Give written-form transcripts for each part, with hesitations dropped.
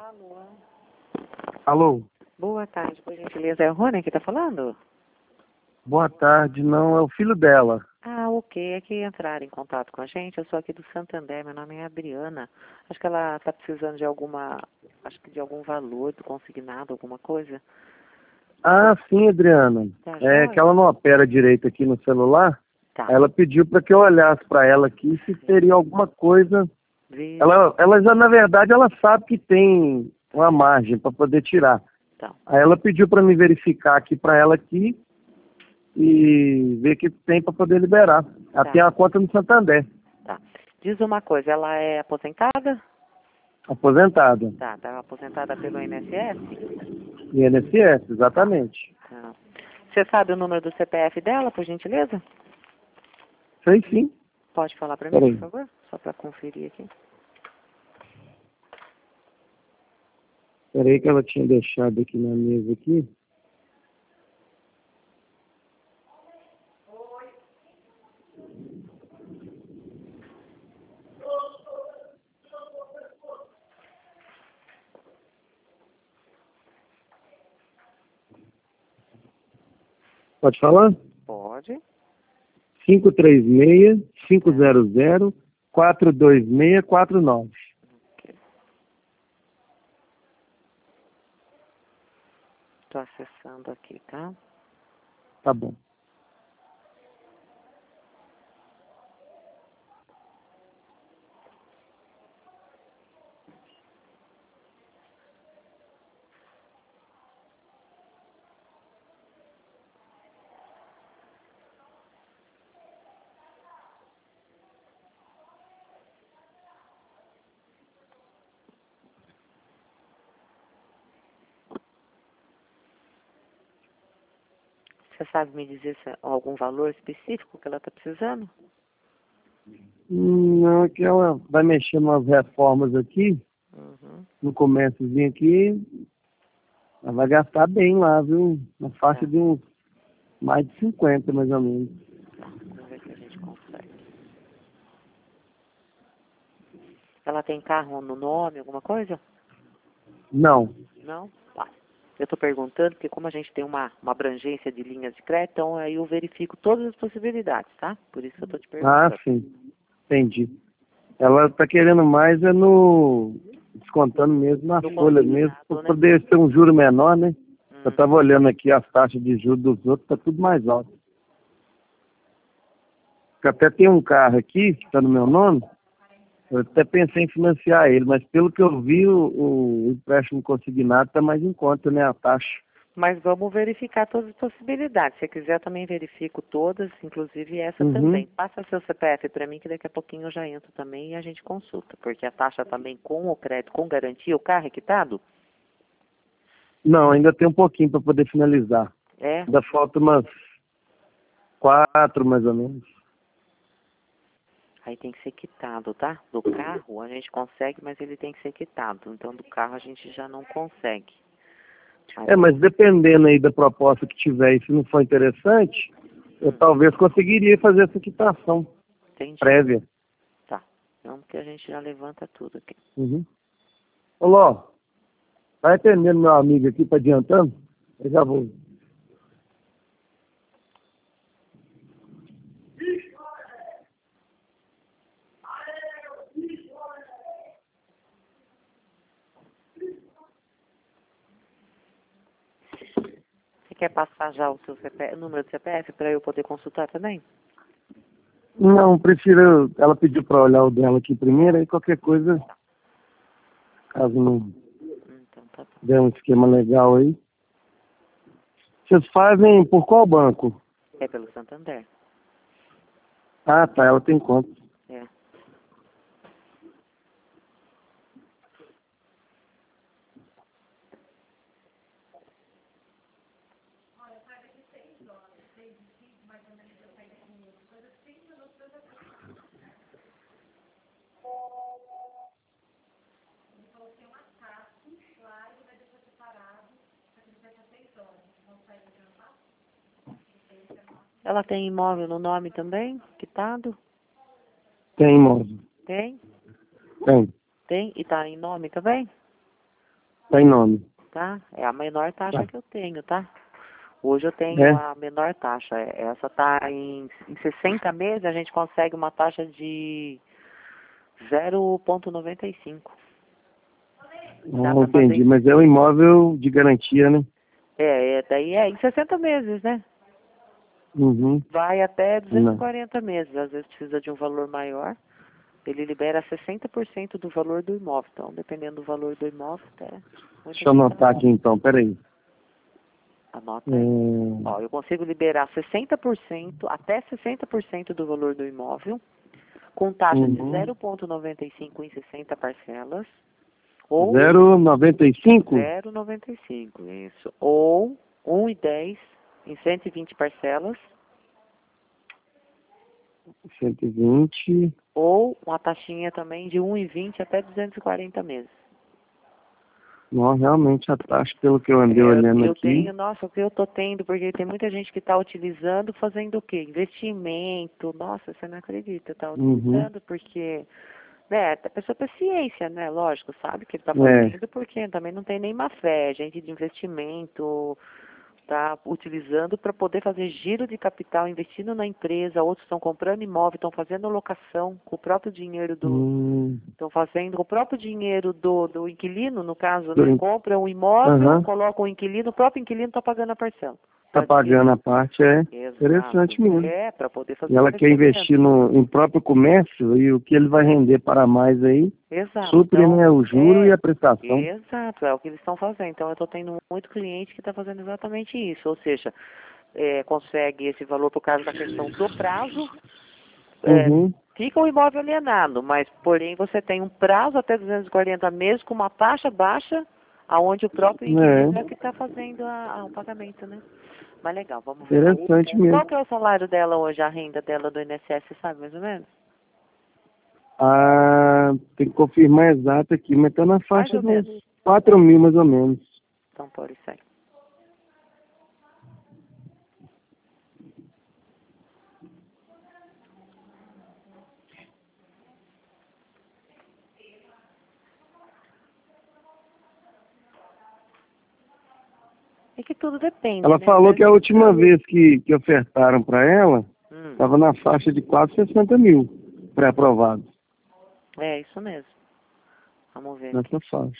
Alô. Alô, Boa tarde, por gentileza. É a Rony que está falando? boa tarde. Não, é o filho dela. Ah, ok. É que entraram em contato com a gente. Eu sou aqui do Santander. Meu nome é Adriana. Acho que ela está precisando de de algum valor do consignado, alguma coisa. Ah, sim, Adriana. Tá É que joia? ela não opera direito aqui no celular. Tá. Ela pediu para que eu olhasse para ela aqui se teria alguma coisa. Veja. Ela já, na verdade, ela sabe que tem uma margem para poder tirar. Então, Aí ela pediu para me verificar aqui para ela aqui e ver que tem para poder liberar. Ela tá, tem a conta no Santander, tá. Diz uma coisa, ela é aposentada? aposentada. Tá aposentada pelo INSS? INSS, Tá. exatamente. Tá. Você sabe o número do CPF dela, por gentileza? Sei sim. Pode falar para mim, por Peraí. favor? Só para conferir aqui. Peraí que ela tinha deixado aqui na mesa aqui. Pode falar? Pode. 536-500-42649. Estou acessando aqui, tá? Tá bom. Você sabe me dizer se algum valor específico que ela está precisando? Não, é que ela vai mexer umas reformas aqui, Uhum. no comérciozinho aqui, ela vai gastar bem lá, viu? Na faixa Tá, de uns mais de 50, mais ou menos. tá. Vamos ver se a gente consegue. Ela tem carro no nome, alguma coisa? Não. Não? Tá. Eu estou perguntando porque como a gente tem uma abrangência de linhas de crédito, então aí eu verifico todas as possibilidades, tá? Por isso que eu estou te Ah, perguntando. sim. Entendi. Ela tá querendo mais é no... descontando mesmo na No folha mesmo, para consignado, né? poder ter um juro menor, né? Eu Uhum. tava olhando aqui as taxas de juros dos outros, tá tudo mais alto. Eu até tem um carro aqui, que tá no meu nome, eu até pensei em financiar ele, mas pelo que eu vi, o empréstimo consignado tá mais em conta, né, a taxa. Mas vamos verificar todas as possibilidades. Se quiser, também verifico todas, inclusive essa Uhum. também. Passa seu CPF para mim, que daqui a pouquinho eu já entro também e a gente consulta. Porque a taxa também com o crédito, com garantia, o carro é quitado? Não, ainda tem um pouquinho para poder finalizar. É. Ainda falta umas 4, mais ou menos. Aí tem que ser quitado, tá? Do carro a gente consegue, mas ele tem que ser quitado. Então, do carro a gente já não consegue. Aí, É, mas dependendo aí da proposta que tiver e se não for interessante, eu talvez conseguiria fazer essa quitação entendi. prévia. Tá. Vamos que a gente já levanta tudo aqui. Uhum. Ô, Ló, vai atendendo meu amigo aqui para adiantando? Eu já vou. Você quer passar já o seu CPF, o número do CPF para eu poder consultar também? Não, prefiro. Ela pediu para olhar o dela aqui primeiro, aí qualquer coisa, caso não Então, tá bom. der um esquema legal aí. Vocês fazem por qual banco? É pelo Santander. Ah, tá, ela tem conta. É. Ela tem imóvel no nome também, quitado? Tem, moço. Tem? Tem. Tem? E tá em nome também? Tá em nome. tá? É a menor taxa Tá. que eu tenho, tá? Hoje eu tenho É? a menor taxa. Essa tá em 60 meses, a gente consegue uma taxa de 0,95. Dá para fazer. Entendi. Mas é um imóvel de garantia, né? Daí em 60 meses, né? Uhum. Vai até Não. 240 meses. Às vezes precisa de um valor maior. Ele libera 60% do valor do imóvel. Então, dependendo do valor do imóvel, Deixa eu anotar aqui então, peraí. Anota aí. Ó, eu consigo liberar 60%, até 60% do valor do imóvel, com taxa de 0,95 em 60 parcelas, ou 0,95? 0,95, isso. Ou 1,10 em 120 parcelas, 120. ou uma taxinha também de 1,20 até 240 meses. Não, realmente a taxa, pelo que eu andei olhando aqui. Nossa, o que eu tô tendo, porque tem muita gente que está utilizando, fazendo o quê? Investimento. Nossa, você não acredita, tá utilizando porque, né, a pessoa tem ciência, né, lógico, sabe que ele tá fazendo, porque também não tem nem má fé, gente de investimento, tá utilizando para poder fazer giro de capital, investindo na empresa, outros estão comprando imóvel, estão fazendo locação com o próprio dinheiro estão fazendo com o próprio dinheiro do inquilino, no caso, né? Compra um imóvel, coloca um inquilino, o próprio inquilino está pagando a parcela. Está pagando a parte, interessante mesmo. Para poder fazer. E ela quer investir em próprio comércio e o que ele vai render para mais aí, supre, então, né, o juro e a prestação. Exato, é o que eles estão fazendo. Então, eu estou tendo muito cliente que está fazendo exatamente isso, ou seja, consegue esse valor por causa da questão do prazo, fica o imóvel alienado, mas, porém, você tem um prazo até 240 meses com uma taxa baixa, aonde o próprio inquilino é que está fazendo o pagamento, né? Mas legal, vamos ver. Interessante mesmo. Qual que é o salário dela hoje, a renda dela do INSS, você sabe mais ou menos? Tem que confirmar exato aqui, mas está na faixa de uns 4 mil mais ou menos. Então, por isso aí. É que tudo depende. Ela falou que a última vez que ofertaram para ela, estava na faixa de quase 60 mil pré-aprovados. É, isso mesmo. Vamos ver. Nessa faixa.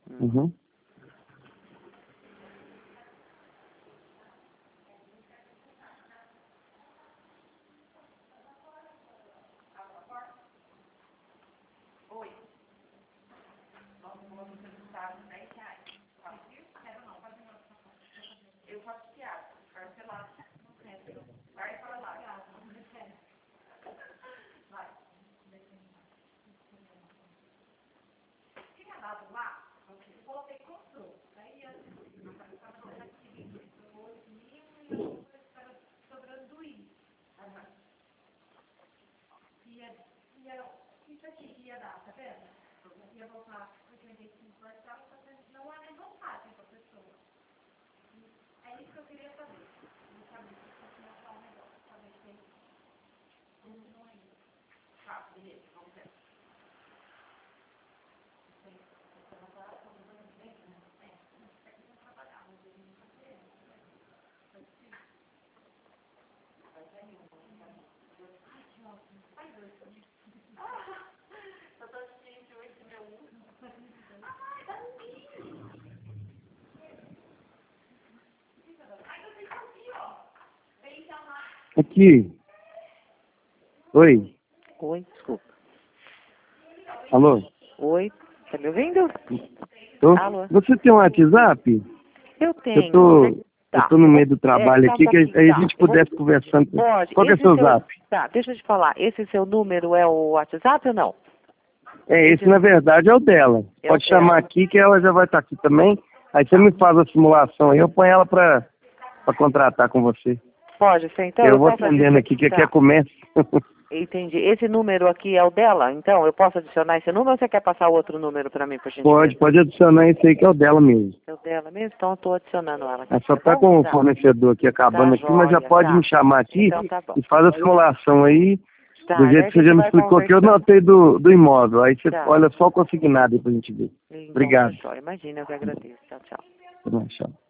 Aqui. Oi. Oi, desculpa. Alô? Oi, tá me ouvindo? Alô? Você tem um WhatsApp? Eu tenho. Eu tô no meio do trabalho aqui, que aí a gente pudesse conversando. Pode. Qual que é o seu zap? Tá, deixa eu te falar. Esse seu número é o WhatsApp ou não? Esse na verdade é o dela. Pode chamar aqui que ela já vai estar aqui também. Aí você me faz a simulação aí, eu ponho ela para contratar com você. Pode ser, então. Eu vou atendendo aqui, que aqui é comércio. Entendi. Esse número aqui é o dela? Então, eu posso adicionar esse número ou você quer passar o outro número para mim, por gentileza? Pode adicionar esse aí que é o dela mesmo. É o dela mesmo? Então, eu estou adicionando ela aqui. Ela só tá com o fornecedor aqui acabando aqui, mas já pode me chamar aqui e faz a simulação aí. Tá, Do jeito que você já me explicou, que eu notei do imóvel. Aí você olha só o consignado aí pra gente ver. Então, Obrigado. tá, imagina, eu que agradeço. Tchau, tchau. Tá bom, tchau.